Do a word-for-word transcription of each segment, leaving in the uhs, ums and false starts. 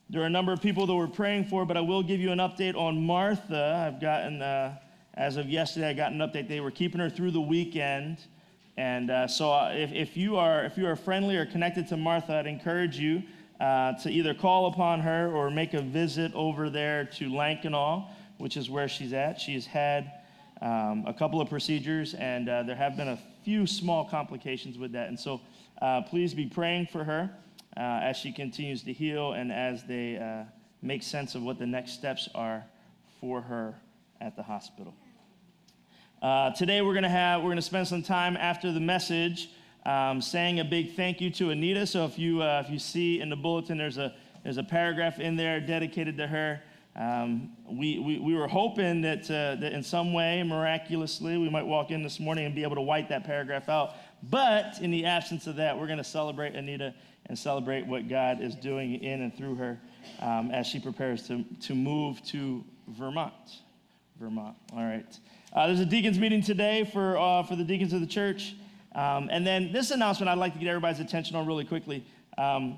there are a number of people that we're praying for, but I will give you an update on Martha. I've gotten, uh, as of yesterday, I got an update. They were keeping her through the weekend. And uh, so if, if you are if you are friendly or connected to Martha, I'd encourage you uh, to either call upon her or make a visit over there to Lankenau, which is where she's at. She's had um, a couple of procedures, and uh, there have been a few small complications with that. And so uh, please be praying for her uh, as she continues to heal and as they uh, make sense of what the next steps are for her at the hospital. Uh, today we're going to have, we're going to spend some time after the message um, saying a big thank you to Anita. So if you uh, if you see in the bulletin, there's a there's a paragraph in there dedicated to her. Um, we, we we were hoping that uh, that in some way, miraculously, we might walk in this morning and be able to wipe that paragraph out. But in the absence of that, we're going to celebrate Anita and celebrate what God is doing in and through her um, as she prepares to to move to Vermont. Vermont. All right. Uh, there's a deacons meeting today for uh, for the deacons of the church. Um, and then this announcement I'd like to get everybody's attention on really quickly. Um,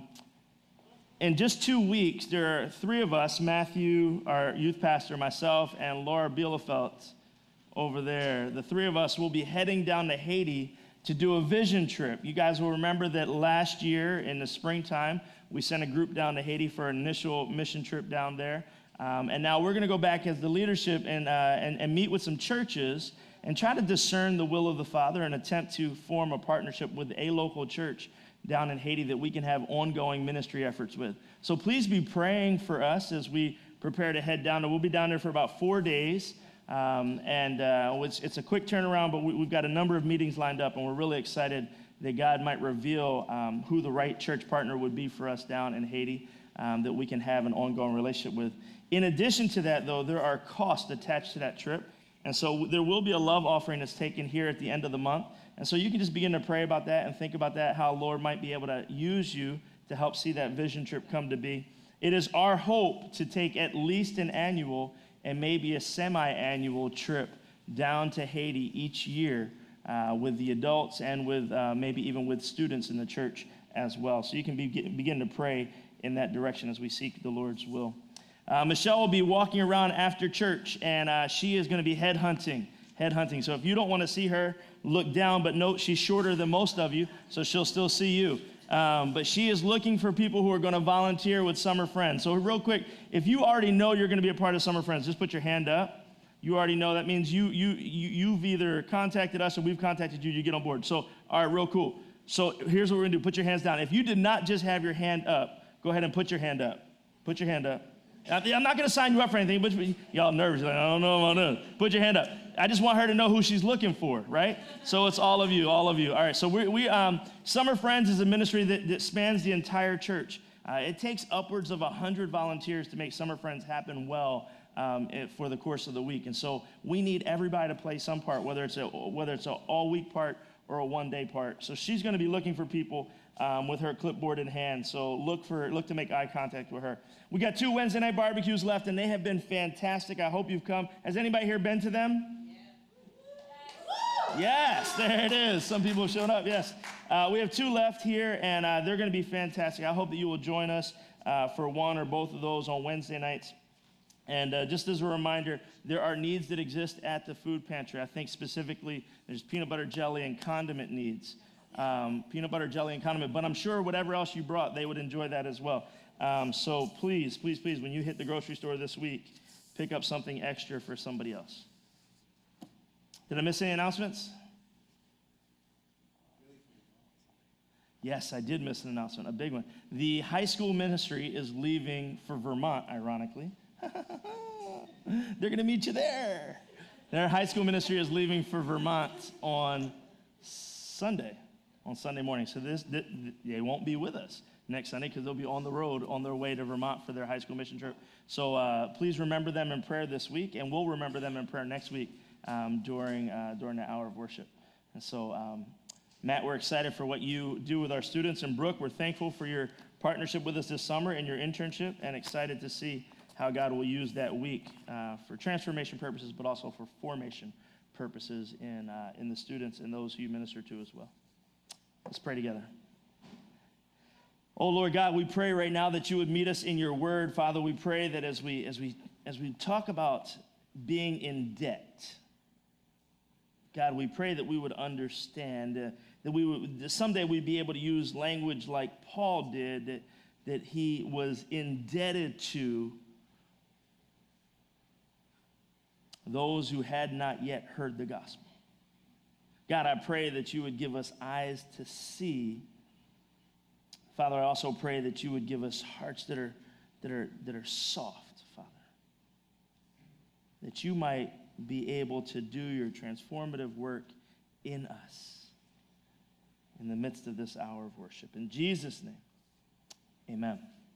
in just two weeks, there are three of us, Matthew, our youth pastor, myself, and Laura Bielefeld over there. The three of us will be heading down to Haiti to do a vision trip. You guys will remember that last year in the springtime, we sent a group down to Haiti for an initial mission trip down there. Um, and now we're going to go back as the leadership and, uh, and and meet with some churches and try to discern the will of the Father and attempt to form a partnership with a local church down in Haiti that we can have ongoing ministry efforts with. So please be praying for us as we prepare to head down. We'll be down there for about four days. Um, and uh, it's, it's a quick turnaround, but we, we've got a number of meetings lined up, and we're really excited that God might reveal um, who the right church partner would be for us down in Haiti um, that we can have an ongoing relationship with. In addition to that, though, there are costs attached to that trip. And so there will be a love offering that's taken here at the end of the month. And so you can just begin to pray about that and think about that, how Lord might be able to use you to help see that vision trip come to be. It is our hope to take at least an annual and maybe a semi-annual trip down to Haiti each year uh, with the adults and with uh, maybe even with students in the church as well. So you can be, begin to pray in that direction as we seek the Lord's will. Uh, Michelle will be walking around after church, and uh, she is going to be head hunting. Head hunting. So if you don't want to see her, look down, but note she's shorter than most of you, so she'll still see you. Um, but she is looking for people who are going to volunteer with Summer Friends. So real quick, if you already know you're going to be a part of Summer Friends, just put your hand up. You already know. That means you, you, you, you've either contacted us or we've contacted you, you get on board. So, all right, real cool. So here's what we're going to do. Put your hands down. If you did not just have your hand up, go ahead and put your hand up. Put your hand up. I'm not going to sign you up for anything, but y'all nervous. Like, I don't know about this. Put your hand up. I just want her to know who she's looking for, right? So it's all of you, all of you. All right, so we, we um, Summer Friends is a ministry that, that spans the entire church. Uh, it takes upwards of one hundred volunteers to make Summer Friends happen well um, for the course of the week. And so we need everybody to play some part, whether it's a whether it's an all-week part or a one-day part. So she's going to be looking for people um, with her clipboard in hand. So look for look to make eye contact with her. We got two Wednesday night barbecues left, and they have been fantastic. I hope you've come. Has anybody here been to them? Yes, there it is. Some people have shown up, yes. Uh, we have two left here, and uh, they're going to be fantastic. I hope that you will join us uh, for one or both of those on Wednesday nights. And uh, just as a reminder, there are needs that exist at the food pantry. I think specifically there's peanut butter jelly and condiment needs. Um, peanut butter jelly and condiment, but I'm sure whatever else you brought, they would enjoy that as well. Um, so please, please, please, when you hit the grocery store this week, pick up something extra for somebody else. Did I miss any announcements? Yes, I did miss an announcement, a big one. The high school ministry is leaving for Vermont, ironically. They're going to meet you there. Their high school ministry is leaving for Vermont on Sunday, on Sunday morning. So this, this they won't be with us next Sunday because they'll be on the road on their way to Vermont for their high school mission trip. So uh, please remember them in prayer this week, and we'll remember them in prayer next week um, during uh, during the hour of worship. And so, um, Matt, we're excited for what you do with our students. And Brooke, we're thankful for your partnership with us this summer and your internship, and excited to see how God will use that week uh, for transformation purposes, but also for formation purposes in uh, in the students and those who you minister to as well. Let's pray together. Oh, Lord God, we pray right now that you would meet us in your word. Father, we pray that as we, as we, as we talk about being in debt, God, we pray that we would understand, uh, that we would, that someday we'd be able to use language like Paul did, that, that he was indebted to those who had not yet heard the gospel. God, I pray that you would give us eyes to see. Father, I also pray that you would give us hearts that are, that are, that are soft, Father, that you might be able to do your transformative work in us in the midst of this hour of worship. In Jesus' name, amen.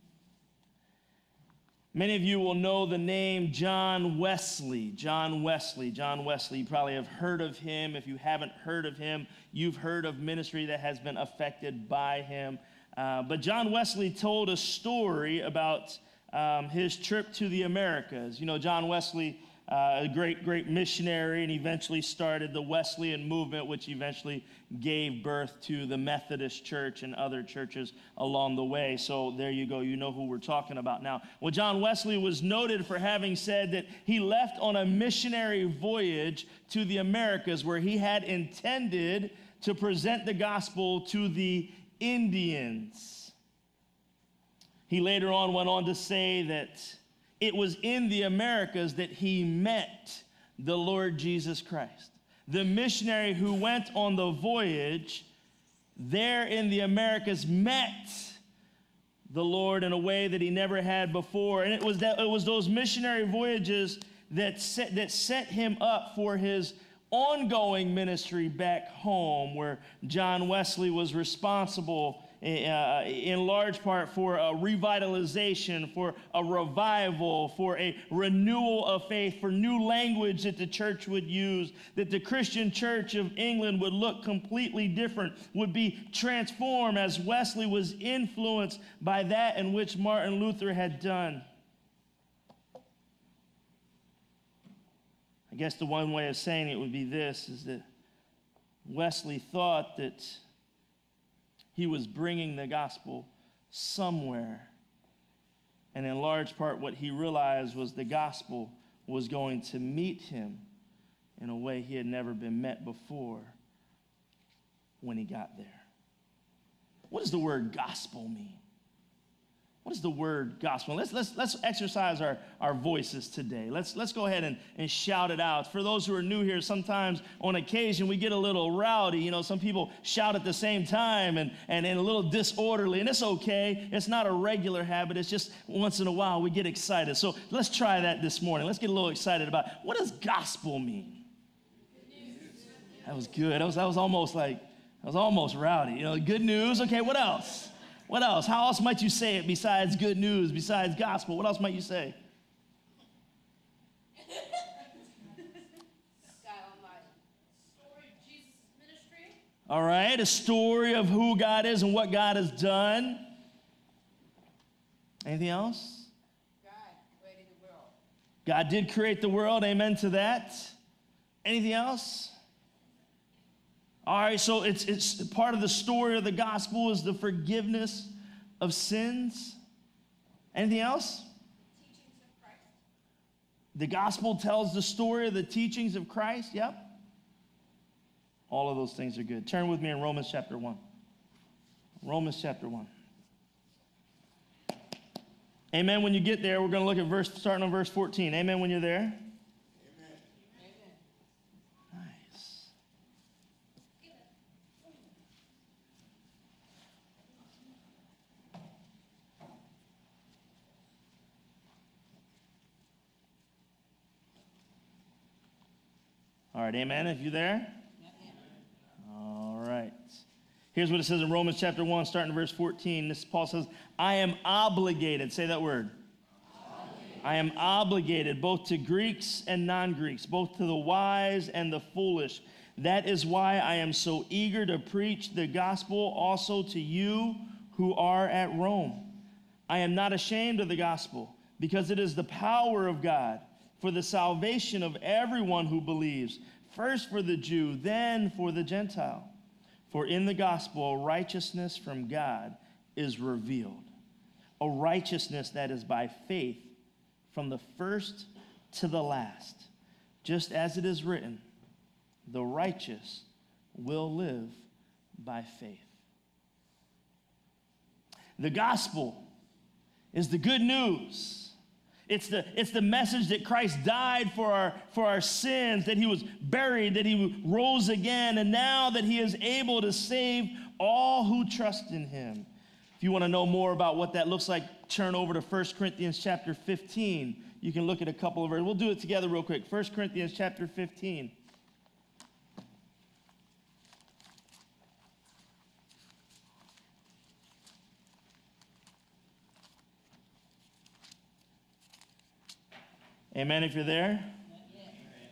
Many of you will know the name John Wesley. John Wesley. John Wesley. You probably have heard of him. If you haven't heard of him, you've heard of ministry that has been affected by him. Uh, but John Wesley told a story about um, his trip to the Americas. You know, John Wesley, uh, a great, great missionary, and eventually started the Wesleyan movement, which eventually gave birth to the Methodist Church and other churches along the way. So there you go. You know who we're talking about now. Well, John Wesley was noted for having said that he left on a missionary voyage to the Americas where he had intended to present the gospel to the Indians. He later on went on to say that it was in the Americas that he met the Lord Jesus Christ. The missionary who went on the voyage there in the Americas met the Lord in a way that he never had before. And it was that it was those missionary voyages that set, that set him up for his ongoing ministry back home, where John Wesley was responsible uh, in large part for a revitalization, for a revival, for a renewal of faith, for new language that the church would use, that the Christian Church of England would look completely different, would be transformed as Wesley was influenced by that in which Martin Luther had done. I guess the one way of saying it would be this, is that Wesley thought that he was bringing the gospel somewhere. And in large part, what he realized was the gospel was going to meet him in a way he had never been met before when he got there. What does the word gospel mean? What is the word gospel? Let's, let's, let's exercise our, our voices today. Let's, let's go ahead and, and shout it out. For those who are new here, sometimes on occasion we get a little rowdy. You know, some people shout at the same time and, and, and a little disorderly, and it's okay. It's not a regular habit. It's just once in a while we get excited. So let's try that this morning. Let's get a little excited about what does gospel mean? That was good. That was, that was almost like, that was almost rowdy. You know, good news. Okay, what else? What else? How else might you say it besides good news, besides gospel? What else might you say? All right, a story of who God is and what God has done. Anything else? God created the world. God did create the world. Amen to that. Anything else? All right, so it's it's part of the story of the gospel is the forgiveness of sins. Anything else? Teachings of Christ. The gospel tells the story of the teachings of Christ. Yep. All of those things are good. Turn with me in Romans chapter one. Romans chapter one. Amen. When you get there, we're going to look at verse starting on verse fourteen. Amen when you're there. All right, amen, if you're there. All right. Here's what it says in Romans chapter one, starting in verse fourteen. This Paul says, I am obligated, say that word. Obligated. I am obligated both to Greeks and non-Greeks, both to the wise and the foolish. That is why I am so eager to preach the gospel also to you who are at Rome. I am not ashamed of the gospel, because it is the power of God for the salvation of everyone who believes, first for the Jew, then for the Gentile. For in the gospel, righteousness from God is revealed, a righteousness that is by faith from the first to the last. Just as it is written, the righteous will live by faith. The gospel is the good news. It's the, it's the message that Christ died for our, for our sins, that he was buried, that he rose again, and now that he is able to save all who trust in him. If you want to know more about what that looks like, turn over to First Corinthians chapter fifteen. You can look at a couple of verses. We'll do it together real quick. First Corinthians chapter fifteen. Amen, if you're there. Yes.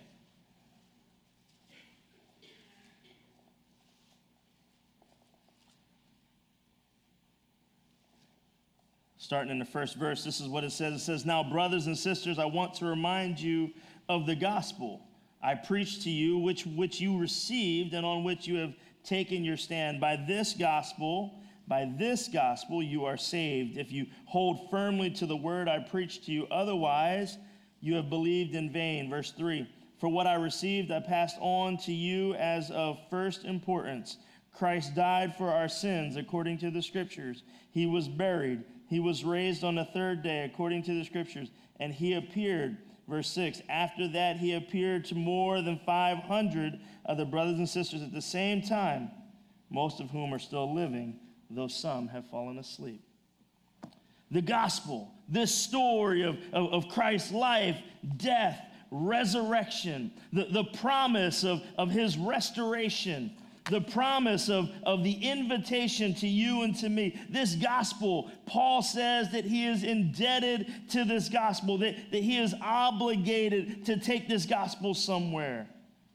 Starting in the first verse, this is what it says. It says, "Now, brothers and sisters, I want to remind you of the gospel I preached to you, which, which you received and on which you have taken your stand. By this gospel, by this gospel you are saved, if you hold firmly to the word I preached to you. Otherwise, you have believed in vain." Verse three, "For what I received I passed on to you as of first importance. Christ died for our sins according to the scriptures. He was buried. He was raised on the third day according to the scriptures. And he appeared." Verse six, "After that he appeared to more than five hundred of the brothers and sisters at the same time, most of whom are still living, though some have fallen asleep." The gospel, this story of, of, of Christ's life, death, resurrection, the, the promise of, of his restoration, the promise of, of the invitation to you and to me. This gospel, Paul says that he is indebted to this gospel, that, that he is obligated to take this gospel somewhere.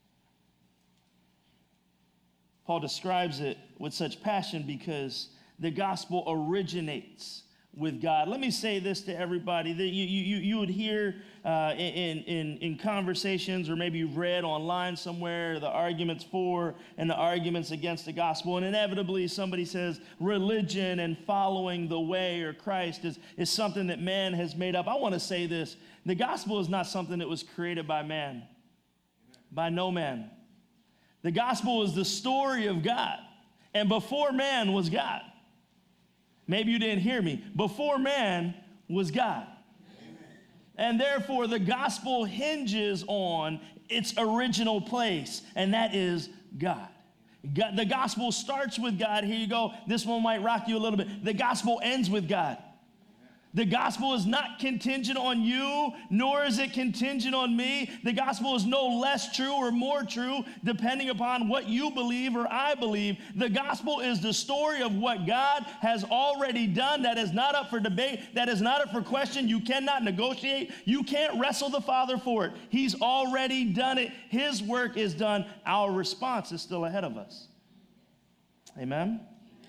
Paul describes it with such passion because the gospel originates with God. Let me say this to everybody that you, you, you would hear uh, in, in, in conversations, or maybe you've read online somewhere, the arguments for and the arguments against the gospel. And inevitably somebody says religion and following the way or Christ is, is something that man has made up. I want to say this. The gospel is not something that was created by man, by no man. The gospel is the story of God. And before man was God. Maybe you didn't hear me. Before man was God. Amen. And therefore, the gospel hinges on its original place, and that is God. God. The gospel starts with God. Here you go. This one might rock you a little bit. The gospel ends with God. The gospel is not contingent on you, nor is it contingent on me. The gospel is no less true or more true depending upon what you believe or I believe. The gospel is the story of what God has already done. That is not up for debate. That is not up for question. You cannot negotiate. You can't wrestle the Father for it. He's already done it. His work is done. Our response is still ahead of us. Amen?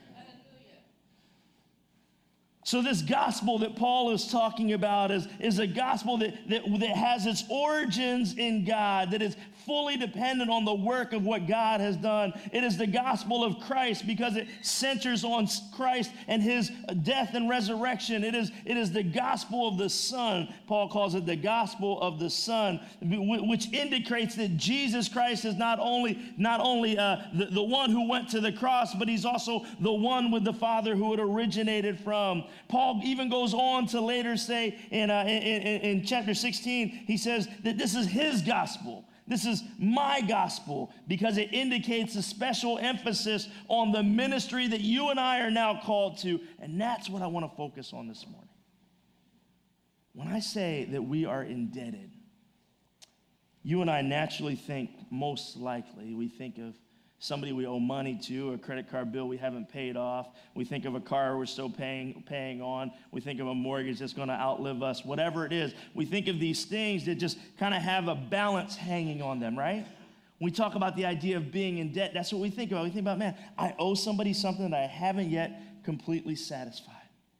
So this gospel that Paul is talking about is, is a gospel that, that, that has its origins in God, that is fully dependent on the work of what God has done. It is the gospel of Christ because it centers on Christ and his death and resurrection. It is, it is the gospel of the Son. Paul calls it the gospel of the Son, which indicates that Jesus Christ is not only, not only uh, the, the one who went to the cross, but he's also the one with the Father who it originated from. Paul even goes on to later say in, uh, in, in, in chapter sixteen, he says that this is his gospel. This is my gospel because it indicates a special emphasis on the ministry that you and I are now called to. And that's what I want to focus on this morning. When I say that we are indebted, you and I naturally think, most likely, we think of somebody we owe money to, a credit card bill we haven't paid off. We think of a car we're still paying paying on. We think of a mortgage that's going to outlive us, whatever it is. We think of these things that just kind of have a balance hanging on them, right? When we talk about the idea of being in debt, that's what we think about. We think about, man, I owe somebody something that I haven't yet completely satisfied.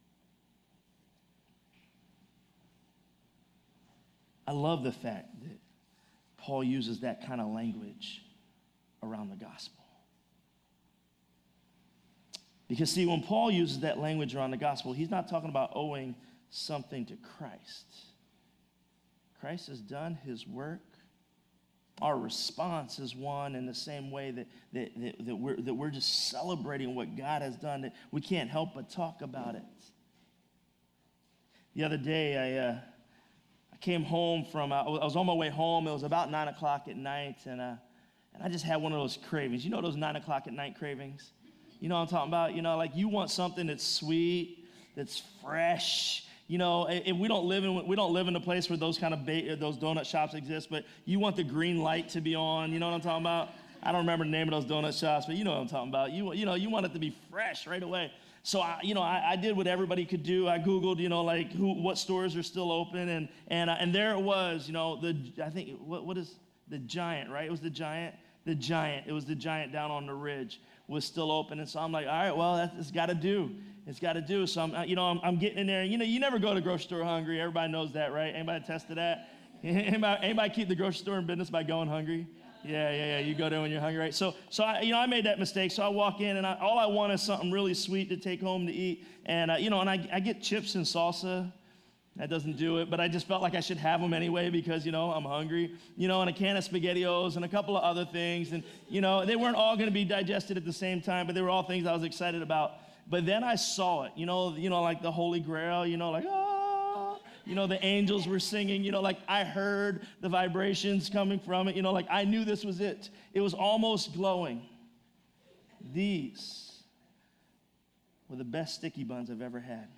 I love the fact that Paul uses that kind of language around the gospel. Because see, when Paul uses that language around the gospel, he's not talking about owing something to Christ. Christ has done his work. Our response is one in the same way that, that, that, that, we're, that we're just celebrating what God has done, that we can't help but talk about it. The other day, I, uh, I came home from, uh, I was on my way home. It was about nine o'clock at night, and, uh, and I just had one of those cravings. You know those nine o'clock at night cravings? You know what I'm talking about? You know, like you want something that's sweet, that's fresh. You know, if we don't live in we don't live in a place where those kind of ba- those donut shops exist, but you want the green light to be on. You know what I'm talking about? I don't remember the name of those donut shops, but you know what I'm talking about. You you know you want it to be fresh right away. So I, you know, I, I did what everybody could do. I Googled, you know, like who what stores are still open, and and uh, and there it was. You know, the I think what what is the Giant, right? It was the Giant, the Giant. It was the Giant down on the ridge was still open, and so I'm like, all right, well, that's it's got to do. It's got to do. So I'm, you know, I'm, I'm getting in there. You know, you never go to the grocery store hungry. Everybody knows that, right? Anybody attest to that? Anybody, anybody keep the grocery store in business by going hungry? Yeah, yeah, yeah. You go there when you're hungry, right? So, so I, you know, I made that mistake. So I walk in, and I, all I want is something really sweet to take home to eat. And uh, you know, and I, I get chips and salsa. That doesn't do it, but I just felt like I should have them anyway because, you know, I'm hungry, you know, and a can of SpaghettiOs and a couple of other things. And, you know, they weren't all going to be digested at the same time, but they were all things I was excited about. But then I saw it, you know, you know, like the Holy Grail, you know, like, ah, you know, the angels were singing, you know, like I heard the vibrations coming from it, you know, like I knew this was it. It was almost glowing. These were the best sticky buns I've ever had.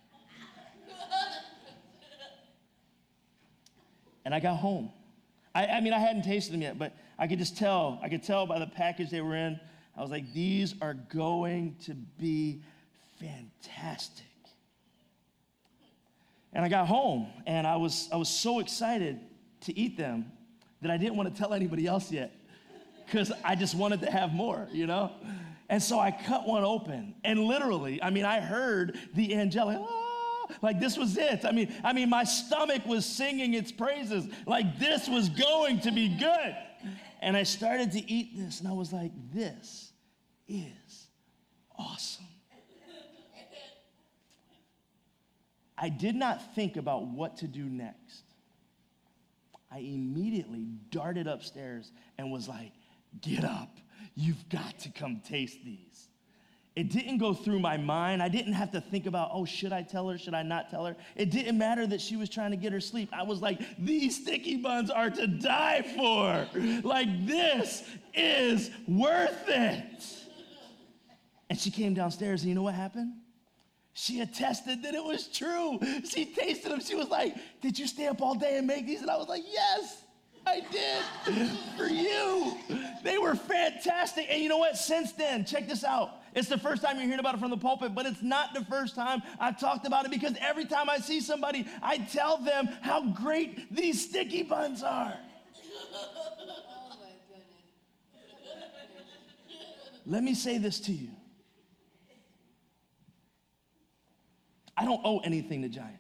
And I got home. I, I mean, I hadn't tasted them yet, but I could just tell. I could tell by the package they were in. I was like, these are going to be fantastic. And I got home, and I was I was so excited to eat them that I didn't want to tell anybody else yet because I just wanted to have more, you know? And so I cut one open, and literally, I mean, I heard the angelic, ah, like this was it. I mean, I mean, my stomach was singing its praises. Like this was going to be good. And I started to eat this, and I was like, this is awesome. I did not think about what to do next. I immediately darted upstairs and was like, get up. You've got to come taste these. It didn't go through my mind. I didn't have to think about, oh, should I tell her? Should I not tell her? It didn't matter that she was trying to get her sleep. I was like, these sticky buns are to die for. Like, this is worth it. And she came downstairs, and you know what happened? She attested that it was true. She tasted them. She was like, did you stay up all day and make these? And I was like, yes. I did for you. They were fantastic. And you know what? Since then, check this out. It's the first time you're hearing about it from the pulpit, but it's not the first time I've talked about it because every time I see somebody, I tell them how great these sticky buns are. Oh my goodness. Let me say this to you. I don't owe anything to Giant.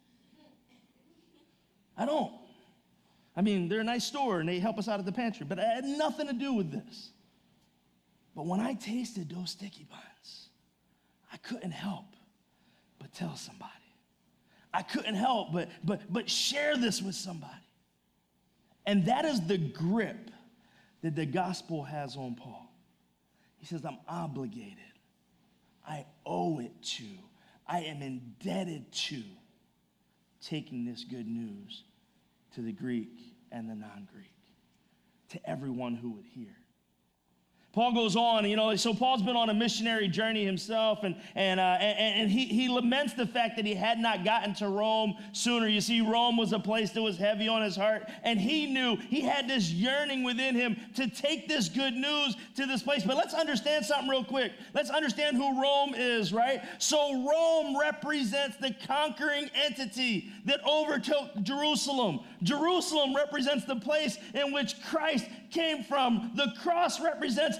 I don't. I mean, they're a nice store, and they help us out at the pantry, but it had nothing to do with this. But when I tasted those sticky buns, I couldn't help but tell somebody. I couldn't help but, but, but share this with somebody. And that is the grip that the gospel has on Paul. He says, I'm obligated. I owe it to. I am indebted to taking this good news to the Greek and the non-Greek, to everyone who would hear. Paul goes on, you know, so Paul's been on a missionary journey himself, and and uh, and, and he, he laments the fact that he had not gotten to Rome sooner. You see, Rome was a place that was heavy on his heart, and he knew he had this yearning within him to take this good news to this place. But let's understand something real quick. Let's understand who Rome is, right? So Rome represents the conquering entity that overtook Jerusalem. Jerusalem represents the place in which Christ came from. The cross represents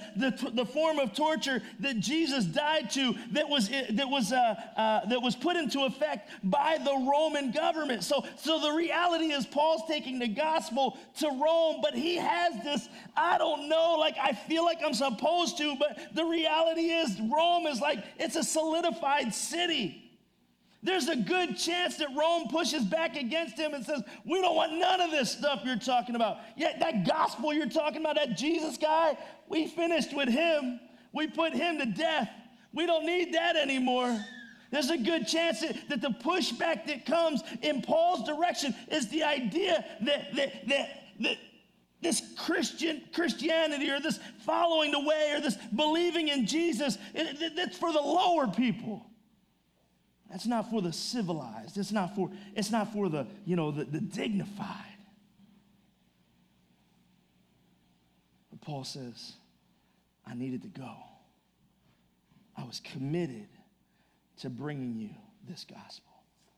the, the form of torture that Jesus died to that was, that was, uh, uh, that was put into effect by the Roman government. So, so the reality is Paul's taking the gospel to Rome, but he has this, I don't know, like I feel like I'm supposed to, but the reality is Rome is like, it's a solidified city. There's a good chance that Rome pushes back against him and says, we don't want none of this stuff you're talking about. Yet that gospel you're talking about, that Jesus guy, we finished with him. We put him to death. We don't need that anymore. There's a good chance that, that the pushback that comes in Paul's direction is the idea that, that, that, that this Christian Christianity or this following the way or this believing in Jesus, it, it, it's for the lower people. That's not for the civilized. It's not for, it's not for the, you know, the, the dignified. But Paul says, I needed to go. I was committed to bringing you this gospel.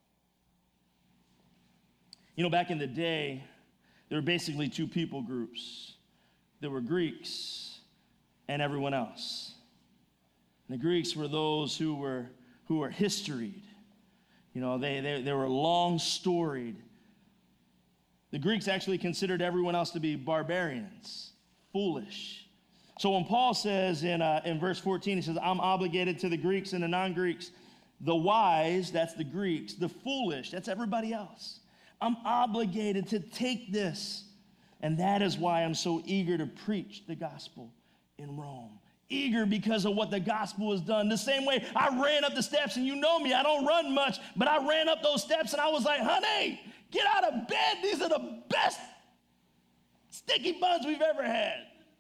You know, back in the day, there were basically two people groups. There were Greeks and everyone else. And the Greeks were those who were who were historied. You know, they, they, they were long storied. The Greeks actually considered everyone else to be barbarians, foolish. So when Paul says in, uh, in verse fourteen, he says, I'm obligated to the Greeks and the non-Greeks. The wise, that's the Greeks. The foolish, that's everybody else. I'm obligated to take this. And that is why I'm so eager to preach the gospel in Rome. Eager because of what the gospel has done. The same way I ran up the steps, and you know me, I don't run much, but I ran up those steps and I was like, honey, get out of bed. These are the best sticky buns we've ever had.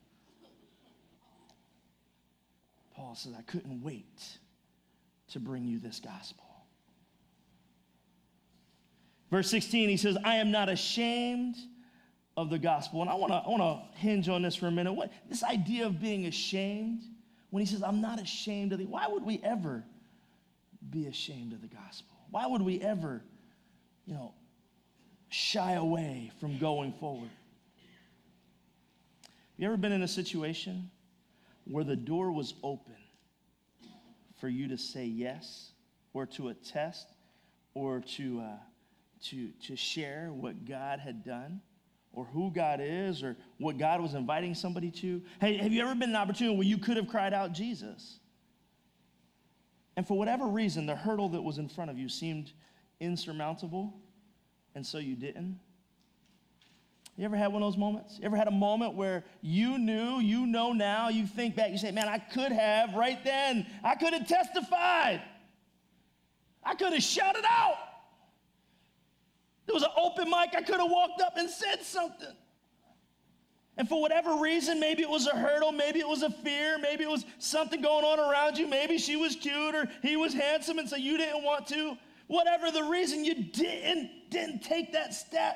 Paul says, I couldn't wait to bring you this gospel. Verse sixteen, he says, I am not ashamed of the gospel. And I want to I want to hinge on this for a minute. What this idea of being ashamed, when he says, I'm not ashamed of the, why would we ever be ashamed of the gospel? Why would we ever, you know, shy away from going forward? You ever been in a situation where the door was open for you to say yes, or to attest, or to uh, to to share what God had done, or who God is, or what God was inviting somebody to? Hey, have you ever been in an opportunity where you could have cried out Jesus? And for whatever reason, the hurdle that was in front of you seemed insurmountable, and so you didn't? You ever had one of those moments? You ever had a moment where you knew, you know now, you think back, you say, man, I could have right then. I could have testified. I could have shouted out. There was an open mic. I could have walked up and said something. And for whatever reason, maybe it was a hurdle, maybe it was a fear, maybe it was something going on around you, maybe she was cute or he was handsome and so you didn't want to. Whatever the reason, you didn't, didn't take that step.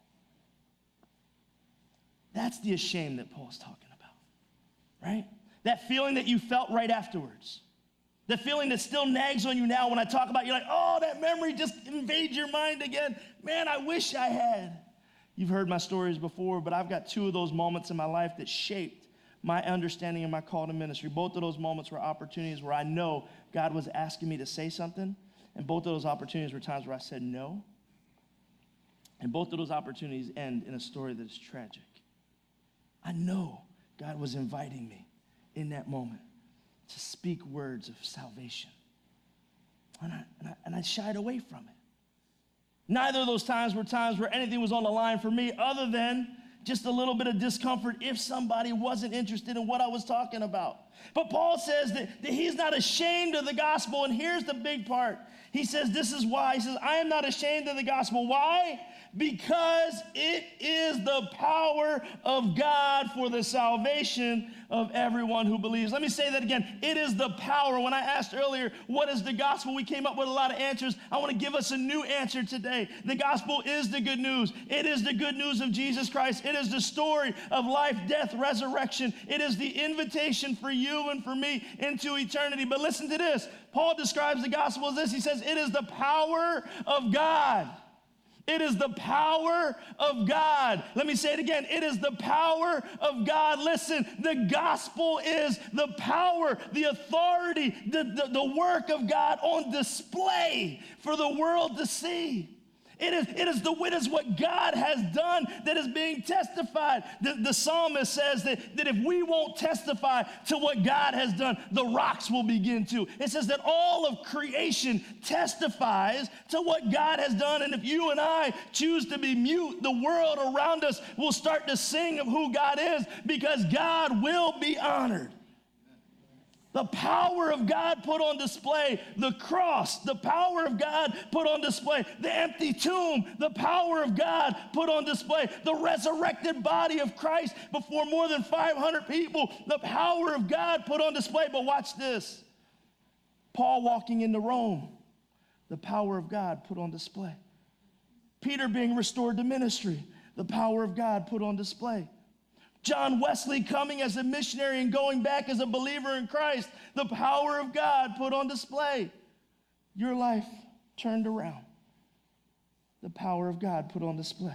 That's the shame that Paul's talking about, right? That feeling that you felt right afterwards. The feeling that still nags on you now when I talk about it, you're like, oh, that memory just invades your mind again. Man, I wish I had. You've heard my stories before, but I've got two of those moments in my life that shaped my understanding of my call to ministry. Both of those moments were opportunities where I know God was asking me to say something, and both of those opportunities were times where I said no. And both of those opportunities end in a story that is tragic. I know God was inviting me in that moment to speak words of salvation. And I, and I, and I shied away from it. Neither of those times were times where anything was on the line for me other than just a little bit of discomfort if somebody wasn't interested in what I was talking about. But Paul says that, that he's not ashamed of the gospel, and here's the big part. He says this is why. He says, I am not ashamed of the gospel. Why? Because it is the power of God for the salvation of everyone who believes. Let me say that again. It is the power. When I asked earlier, what is the gospel? We came up with a lot of answers. I want to give us a new answer today. The gospel is the good news. It is the good news of Jesus Christ. It is the story of life, death, resurrection. It is the invitation for you and for me into eternity. But listen to this. Paul describes the gospel as this. He says, it is the power of God. It is the power of God. Let me say it again. It is the power of God. Listen, the gospel is the power, the authority, the, the, the work of God on display for the world to see. It is, it is the it is what God has done that is being testified. The, the psalmist says that, that if we won't testify to what God has done, the rocks will begin to. It says that all of creation testifies to what God has done. And if you and I choose to be mute, the world around us will start to sing of who God is, because God will be honored. The power of God put on display, the cross, the power of God put on display, the empty tomb, the power of God put on display, the resurrected body of Christ before more than five hundred people, the power of God put on display. But watch this. Paul walking into Rome, the power of God put on display. Peter being restored to ministry, the power of God put on display. John Wesley coming as a missionary and going back as a believer in Christ, the power of God put on display. Your life turned around, the power of God put on display.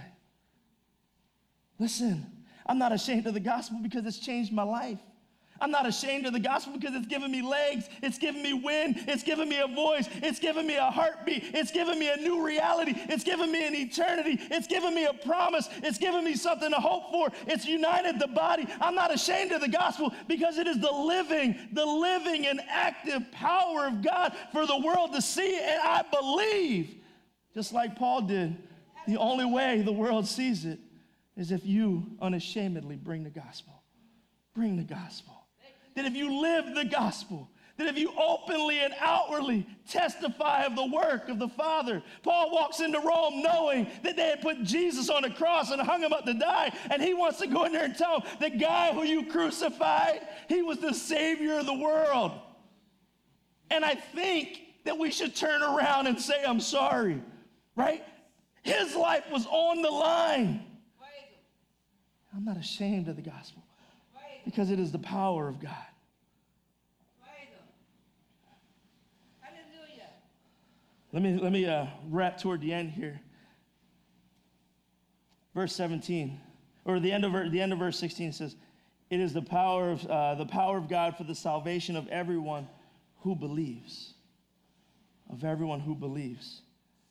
Listen, I'm not ashamed of the gospel because it's changed my life. I'm not ashamed of the gospel because it's given me legs, it's given me wind, it's given me a voice, it's given me a heartbeat, it's given me a new reality, it's given me an eternity, it's given me a promise, it's given me something to hope for, it's united the body. I'm not ashamed of the gospel because it is the living, the living and active power of God for the world to see. And I believe, just like Paul did, the only way the world sees it is if you unashamedly bring the gospel. Bring the gospel. That if you live the gospel, that if you openly and outwardly testify of the work of the Father. Paul walks into Rome knowing that they had put Jesus on a cross and hung him up to die, and he wants to go in there and tell them, the guy who you crucified, he was the Savior of the world. And I think that we should turn around and say, I'm sorry, right? His life was on the line. I'm not ashamed of the gospel, because it is the power of God. Let me, let me uh, wrap toward the end here. Verse seventeen, or the end of, the end of verse sixteen says, it is the power of, uh, the power of God for the salvation of everyone who believes. Of everyone who believes.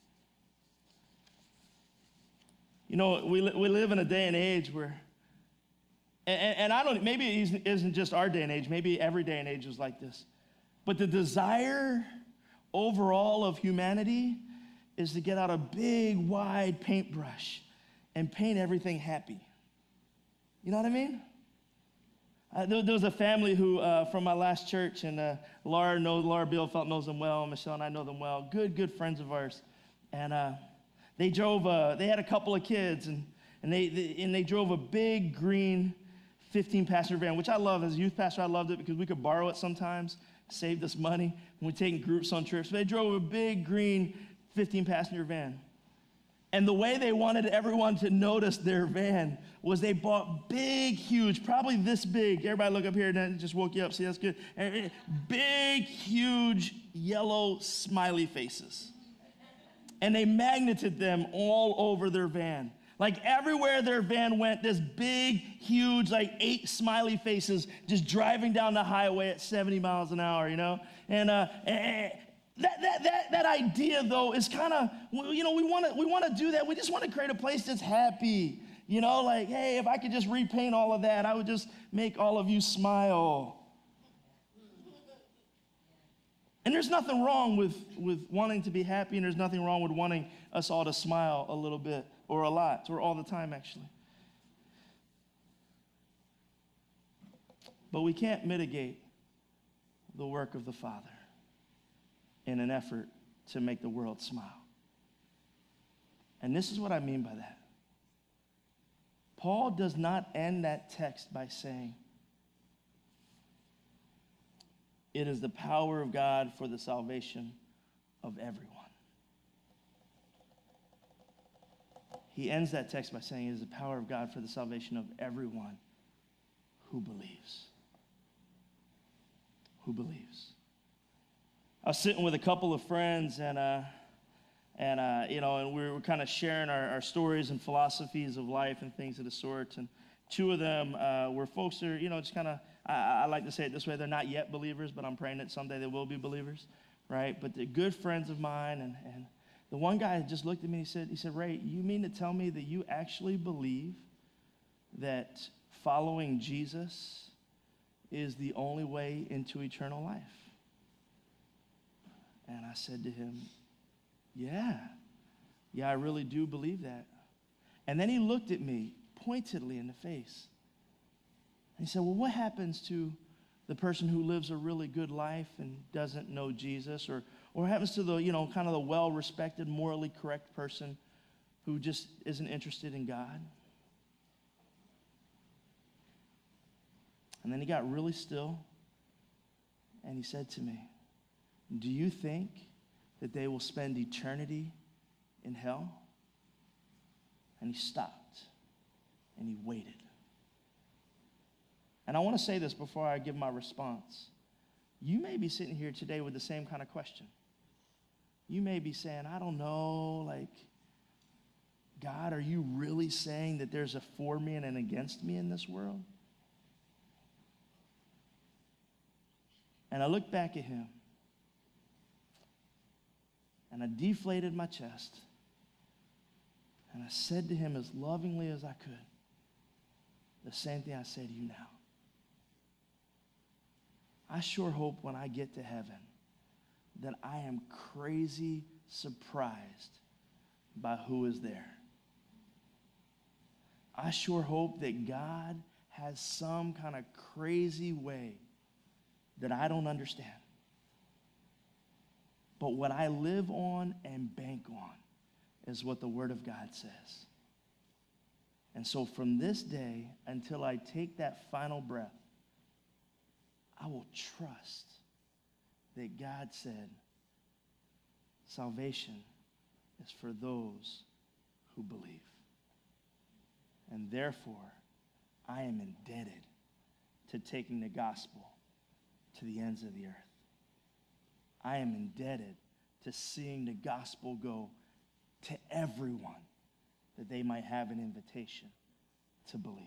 You know, we, we live in a day and age where, and, and I don't, maybe it isn't just our day and age, maybe every day and age is like this. But the desire overall of humanity is to get out a big, wide paintbrush and paint everything happy. You know what I mean? Uh, there, there was a family who, uh, from my last church, and uh, Laura knows, Laura Bielfeldt knows them well, Michelle and I know them well, good, good friends of ours. And uh, they drove, uh, they had a couple of kids, and, and, they, they, and they drove a big green fifteen passenger van, which I love. As a youth pastor, I loved it because we could borrow it sometimes, saved us money when we taking groups on trips. They drove a big green fifteen passenger van. And the way they wanted everyone to notice their van was they bought big, huge, probably this big. Everybody look up here, and it just woke you up. See, that's good. Big, huge, yellow smiley faces. And they magneted them all over their van. Like everywhere their van went, this big, huge, like eight smiley faces just driving down the highway at seventy miles an hour, you know? And, uh, and that, that, that, that idea, though, is kind of, you know, we want to we want to do that. We just want to create a place that's happy. You know, like, hey, if I could just repaint all of that, I would just make all of you smile. And there's nothing wrong with, with wanting to be happy, and there's nothing wrong with wanting us all to smile a little bit, or a lot, or all the time, actually. But we can't mitigate the work of the Father in an effort to make the world smile. And this is what I mean by that. Paul does not end that text by saying, it is the power of God for the salvation of everyone. He ends that text by saying it is the power of God for the salvation of everyone who believes. Who believes. I was sitting with a couple of friends, and uh, And, uh, you know, and we were kind of sharing our, our stories and philosophies of life and things of the sort. And two of them uh, were folks that are, you know, just kind of, I, I like to say it this way, they're not yet believers, but I'm praying that someday they will be believers, right? But they're good friends of mine. And, and the one guy just looked at me and he said, he said, Ray, you mean to tell me that you actually believe that following Jesus is the only way into eternal life? And I said to him, yeah, yeah, I really do believe that. And then he looked at me pointedly in the face. And he said, well, what happens to the person who lives a really good life and doesn't know Jesus? Or, or what happens to the, you know, kind of the well-respected, morally correct person who just isn't interested in God? And then he got really still, and he said to me, do you think that they will spend eternity in hell? And he stopped, and he waited. And I want to say this before I give my response. You may be sitting here today with the same kind of question. You may be saying, I don't know, like, God, are you really saying that there's a for me and an against me in this world? And I looked back at him, and I deflated my chest, and I said to him as lovingly as I could, the same thing I say to you now. I sure hope when I get to heaven that I am crazy surprised by who is there. I sure hope that God has some kind of crazy way that I don't understand. But what I live on and bank on is what the Word of God says. And so from this day until I take that final breath, I will trust that God said salvation is for those who believe. And therefore, I am indebted to taking the gospel to the ends of the earth. I am indebted to seeing the gospel go to everyone that they might have an invitation to believe.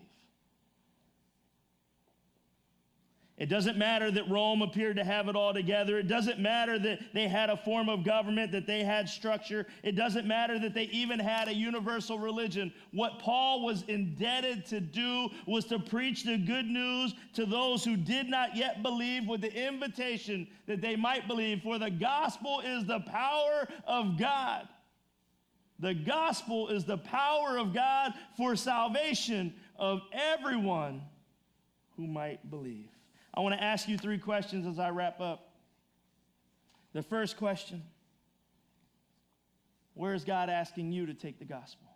It doesn't matter that Rome appeared to have it all together. It doesn't matter that they had a form of government, that they had structure. It doesn't matter that they even had a universal religion. What Paul was indebted to do was to preach the good news to those who did not yet believe with the invitation that they might believe. For the gospel is the power of God. The gospel is the power of God for salvation of everyone who might believe. I want to ask you three questions as I wrap up. The first question, where is God asking you to take the gospel?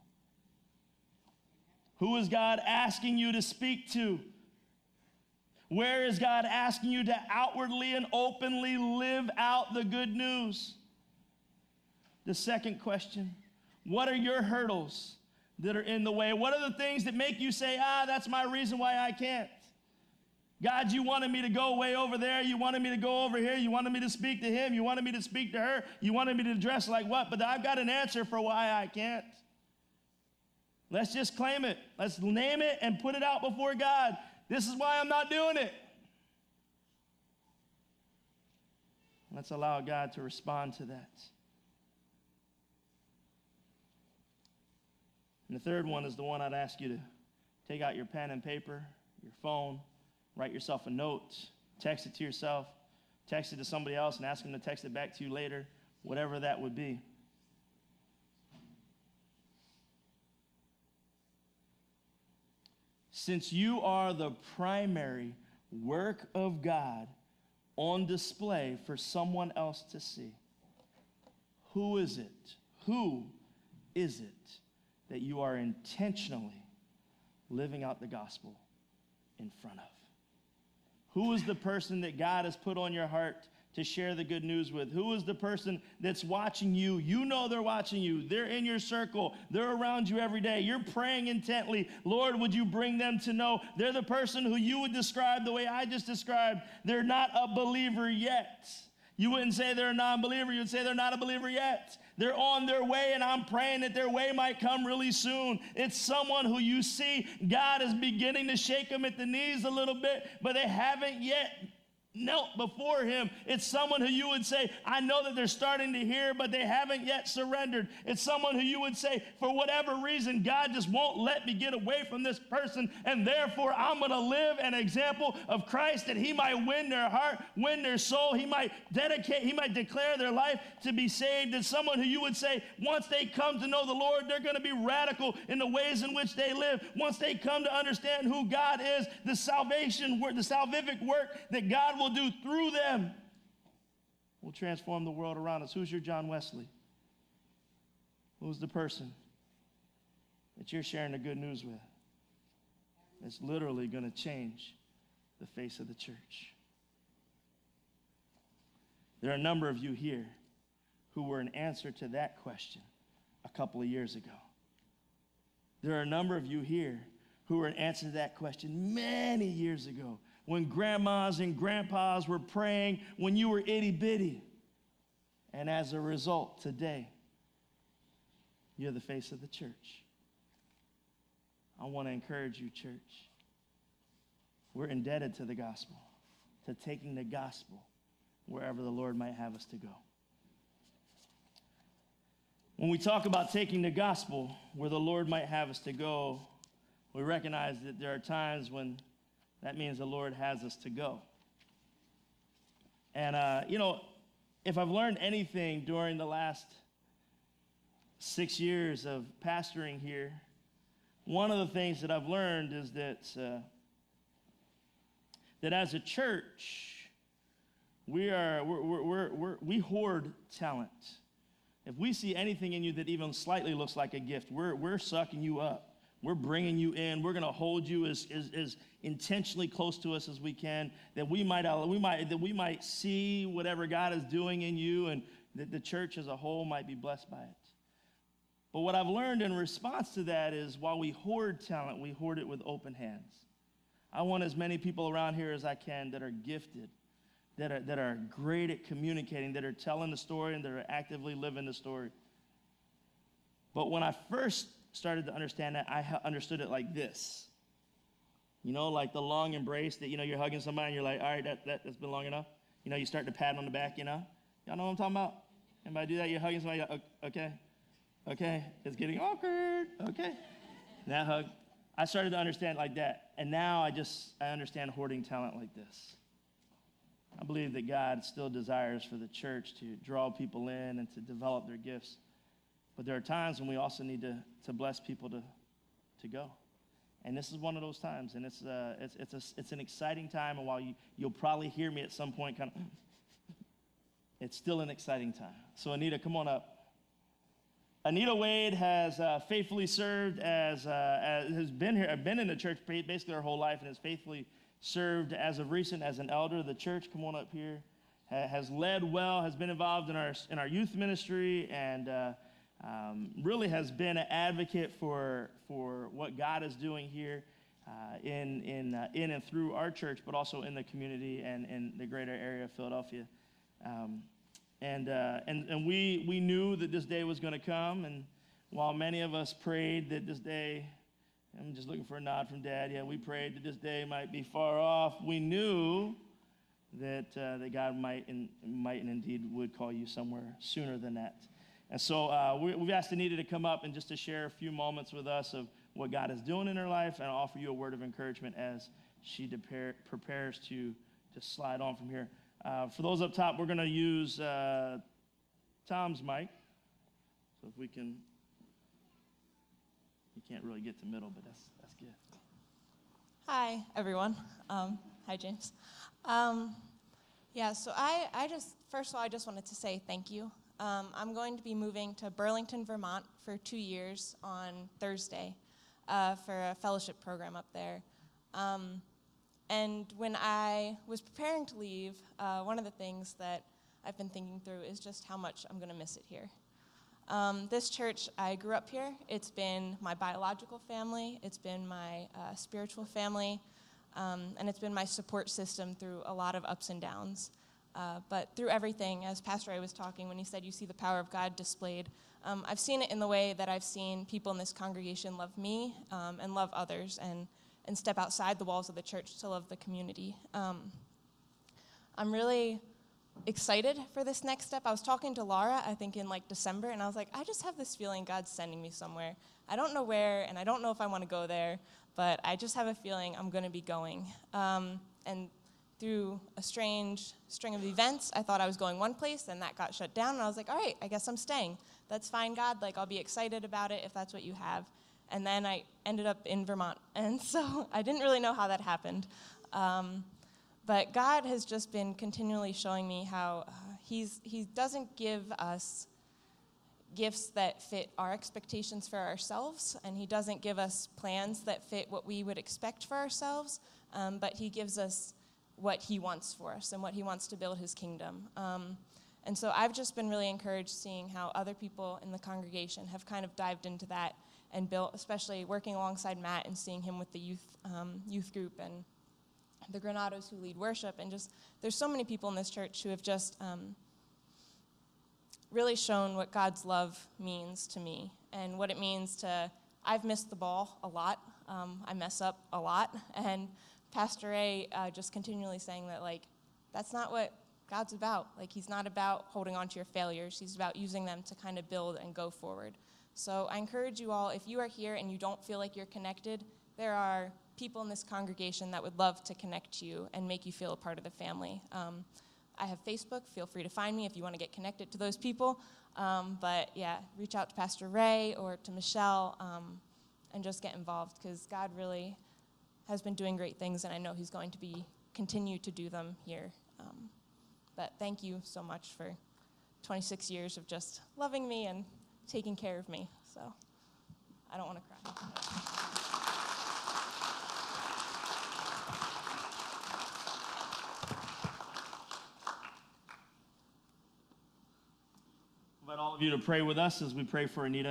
Who is God asking you to speak to? Where is God asking you to outwardly and openly live out the good news? The second question, what are your hurdles that are in the way? What are the things that make you say, ah, that's my reason why I can't? God, you wanted me to go way over there. You wanted me to go over here. You wanted me to speak to him. You wanted me to speak to her. You wanted me to dress like what? But I've got an answer for why I can't. Let's just claim it. Let's name it and put it out before God. This is why I'm not doing it. Let's allow God to respond to that. And the third one is the one I'd ask you to take out your pen and paper, your phone, write yourself a note, text it to yourself, text it to somebody else and ask them to text it back to you later, whatever that would be. Since you are the primary work of God on display for someone else to see, who is it? Who is it that you are intentionally living out the gospel in front of? Who is the person that God has put on your heart to share the good news with? Who is the person that's watching you? You know they're watching you. They're in your circle. They're around you every day. You're praying intently. Lord, would you bring them to know? They're the person who you would describe the way I just described. They're not a believer yet. You wouldn't say they're a non-believer. You would say they're not a believer yet. They're on their way, and I'm praying that their way might come really soon. It's someone who you see God is beginning to shake them at the knees a little bit, but they haven't yet knelt before him. It's someone who you would say, I know that they're starting to hear, but they haven't yet surrendered. It's someone who you would say, for whatever reason, God just won't let me get away from this person, and therefore I'm going to live an example of Christ, that he might win their heart, win their soul. He might dedicate, he might declare their life to be saved. It's someone who you would say, once they come to know the Lord, they're going to be radical in the ways in which they live. Once they come to understand who God is, the salvation work, the salvific work that God will do through them will transform the world around us. Who's your John Wesley? Who's the person that you're sharing the good news with? It's literally going to change the face of the church. There are a number of you here who were an answer to that question a couple of years ago. There are a number of you here who were an answer to that question many years ago, when grandmas and grandpas were praying, when you were itty bitty. And as a result, today, you're the face of the church. I want to encourage you, church. We're indebted to the gospel, to taking the gospel wherever the Lord might have us to go. When we talk about taking the gospel where the Lord might have us to go, we recognize that there are times when that means the Lord has us to go. And, uh, you know, if I've learned anything during the last six years of pastoring here, one of the things that I've learned is that, uh, that as a church, we are, we're, we're, we're, we're, we hoard talent. If we see anything in you that even slightly looks like a gift, we're, we're sucking you up. We're bringing you in. We're going to hold you as, as, as intentionally close to us as we can, that we might, we might, that we might see whatever God is doing in you, and that the church as a whole might be blessed by it. But what I've learned in response to that is, while we hoard talent, we hoard it with open hands. I want as many people around here as I can that are gifted, that are, that are great at communicating, that are telling the story, and that are actively living the story. But when I first started to understand that, I understood it like this. You know, like the long embrace that, you know, you're hugging somebody and you're like, all right, that, that, that's been long enough. You know, you start to pat on the back, you know. Y'all know what I'm talking about? Anybody do that? You're hugging somebody, like, okay, okay, it's getting awkward, okay. That hug. I started to understand like that. And now I just, I understand hoarding talent like this. I believe that God still desires for the church to draw people in and to develop their gifts. But there are times when we also need to, to bless people to, to go. And this is one of those times. And it's, uh, it's, it's, a, it's an exciting time. And while you, you'll probably hear me at some point kind of, it's still an exciting time. So Anita, come on up. Anita Wade has uh, faithfully served as, uh, as, has been here, been in the church basically her whole life, and has faithfully served as of recent as an elder of the church. Come on up here. Ha, has led well, has been involved in our, in our youth ministry, and uh, Um, really has been an advocate for for what God is doing here uh, in in uh, in and through our church, but also in the community and in the greater area of Philadelphia. Um, and uh, and and we we knew that this day was going to come, and while many of us prayed that this day, I'm just looking for a nod from Dad. Yeah, we prayed that this day might be far off. We knew that uh, that God might and might and indeed would call you somewhere sooner than that. And so uh, we, we've asked Anita to come up and just to share a few moments with us of what God is doing in her life, and offer you a word of encouragement as she depare, prepares to, to slide on from here. Uh, for those up top, we're going to use uh, Tom's mic. So if we can, you can't really get to middle, but that's that's good. Hi, everyone. Um, hi, James. Um, yeah, so I, I just, first of all, I just wanted to say thank you. Um, I'm going to be moving to Burlington, Vermont for two years on Thursday uh, for a fellowship program up there. Um, and when I was preparing to leave, uh, one of the things that I've been thinking through is just how much I'm going to miss it here. Um, this church, I grew up here. It's been my biological family. It's been my uh, spiritual family. Um, and it's been my support system through a lot of ups and downs. Uh, but through everything, as Pastor Ray was talking, when he said you see the power of God displayed, um, I've seen it in the way that I've seen people in this congregation love me um, and love others and, and step outside the walls of the church to love the community. Um, I'm really excited for this next step. I was talking to Laura, I think in like December, and I was like, I just have this feeling God's sending me somewhere. I don't know where, and I don't know if I want to go there, but I just have a feeling I'm going to be going. Um, and through a strange string of events, I thought I was going one place, and that got shut down, and I was like, all right, I guess I'm staying. That's fine, God. Like, I'll be excited about it if that's what you have. And then I ended up in Vermont, and so I didn't really know how that happened. Um, but God has just been continually showing me how uh, he's, he doesn't give us gifts that fit our expectations for ourselves, and he doesn't give us plans that fit what we would expect for ourselves, um, but he gives us what he wants for us and what he wants to build his kingdom. Um, and so I've just been really encouraged seeing how other people in the congregation have kind of dived into that and built, especially working alongside Matt and seeing him with the youth um, youth group and the Granados who lead worship. And just, there's so many people in this church who have just um, really shown what God's love means to me and what it means to, I've missed the ball a lot. Um, I mess up a lot. And Pastor A uh, just continually saying that, like, that's not what God's about. Like, he's not about holding on to your failures. He's about using them to kind of build and go forward. So I encourage you all, if you are here and you don't feel like you're connected, there are people in this congregation that would love to connect you and make you feel a part of the family. Um, I have Facebook. Feel free to find me if you want to get connected to those people. Um, but, yeah, reach out to Pastor Ray or to Michelle um, and just get involved, because God really has been doing great things, and I know he's going to be continue to do them here. Um, but thank you so much for twenty-six years of just loving me and taking care of me. So I don't want to cry. Invite all of you to pray with us as we pray for Anita.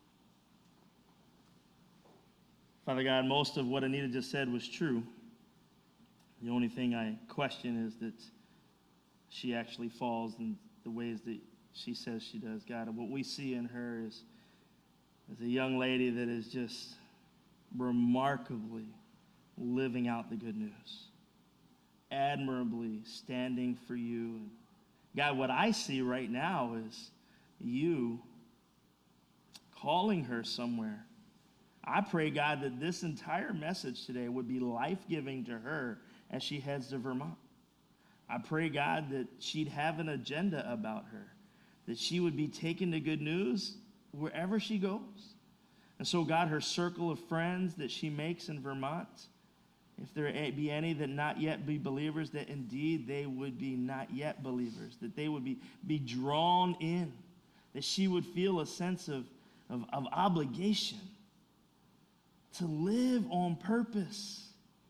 Father God, most of what Anita just said was true. The only thing I question is that she actually falls in the ways that she says she does. God, what we see in her is, is a young lady that is just remarkably living out the good news, admirably standing for you. God, what I see right now is you calling her somewhere. I pray, God, that this entire message today would be life-giving to her as she heads to Vermont. I pray, God, that she'd have an agenda about her, that she would be taking the good news wherever she goes. And so, God, her circle of friends that she makes in Vermont, if there be any that not yet be believers, that indeed they would be not yet believers, that they would be, be drawn in, that she would feel a sense of, of, of obligation to live on purpose.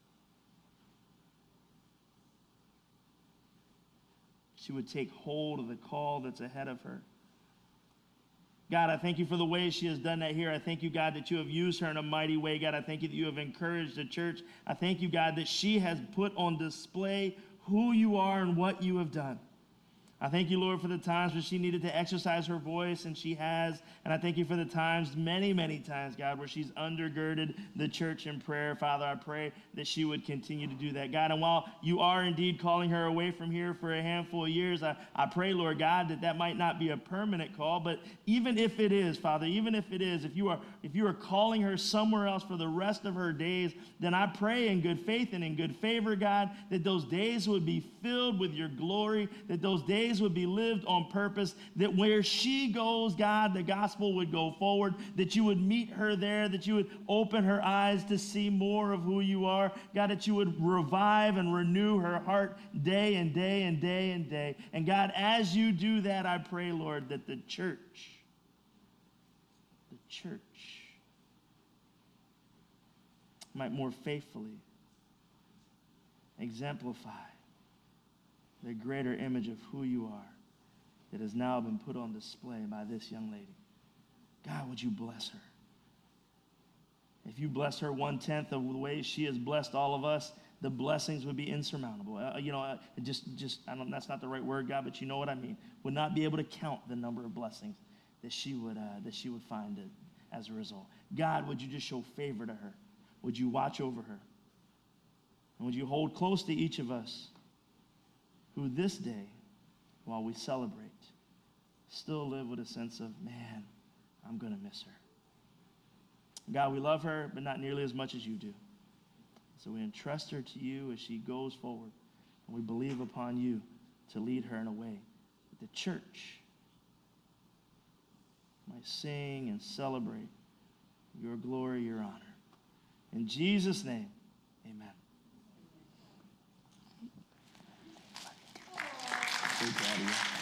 She would take hold of the call that's ahead of her. God, I thank you for the way she has done that here. I thank you, God, that you have used her in a mighty way. God, I thank you that you have encouraged the church. I thank you, God, that she has put on display who you are and what you have done. I thank you, Lord, for the times when she needed to exercise her voice, and she has. And I thank you for the times, many, many times, God, where she's undergirded the church in prayer. Father, I pray that she would continue to do that. God, and while you are indeed calling her away from here for a handful of years, I, I pray, Lord God, that that might not be a permanent call. But even if it is, Father, even if it is, if you are if you are calling her somewhere else for the rest of her days, then I pray in good faith and in good favor, God, that those days would be filled with your glory, that those days would be lived on purpose, that where she goes, God, the gospel would go forward, that you would meet her there, that you would open her eyes to see more of who you are. God, that you would revive and renew her heart day and day and day and day. And God, as you do that, I pray, Lord, that the church, the church might more faithfully exemplify the greater image of who you are that has now been put on display by this young lady. God, would you bless her? If you bless her one-tenth of the way she has blessed all of us, the blessings would be insurmountable. Uh, you know, uh, just, just I don't, that's not the right word, God, but you know what I mean. Would not be able to count the number of blessings that she would, uh, that she would find it as a result. God, would you just show favor to her? Would you watch over her? And would you hold close to each of us who this day, while we celebrate, still live with a sense of, man, I'm going to miss her. God, we love her, but not nearly as much as you do. So we entrust her to you as she goes forward, and we believe upon you to lead her in a way that the church might sing and celebrate your glory, your honor. In Jesus' name, amen. So proud of you.